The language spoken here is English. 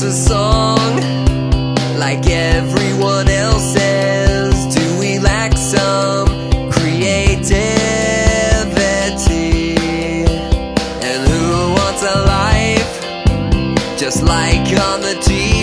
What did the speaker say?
a song like everyone else's? Do we lack some creativity? And who wants a life just like on the TV?